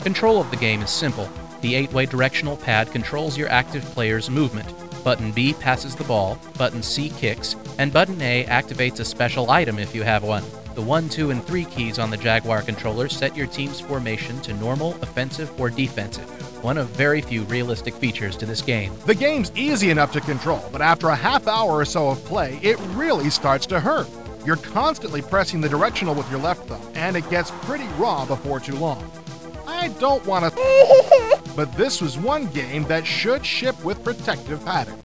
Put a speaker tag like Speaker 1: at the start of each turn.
Speaker 1: Control of the game is simple. The 8-way directional pad controls your active player's movement. Button B passes the ball, button C kicks, and button A activates a special item if you have one. The 1, 2, and 3 keys on the Jaguar controller set your team's formation to normal, offensive, or defensive. One of very few realistic features to this game.
Speaker 2: The game's easy enough to control, but after a half hour or so of play, it really starts to hurt. You're constantly pressing the directional with your left thumb, and it gets pretty raw before too long. I don't want to, but this was one game that should ship with protective padding.